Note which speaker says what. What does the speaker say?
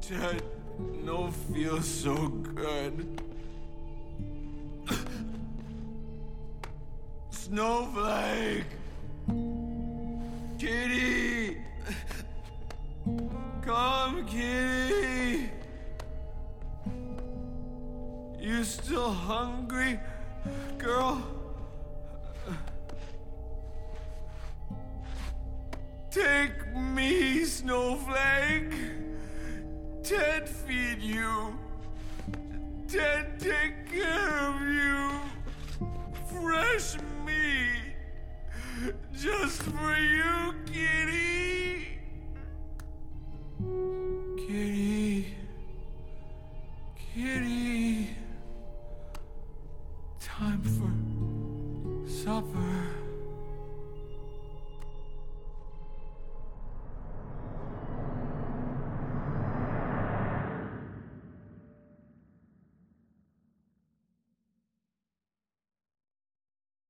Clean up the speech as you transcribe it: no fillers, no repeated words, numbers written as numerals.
Speaker 1: Ted, no feels so good. Snowflake! Kitty! Come, Kitty! You still hungry, girl? Take me, Snowflake! Ted feed you. Ted take care of you. Fresh meat. Just for you, Kitty. Kitty. Kitty. Time for supper.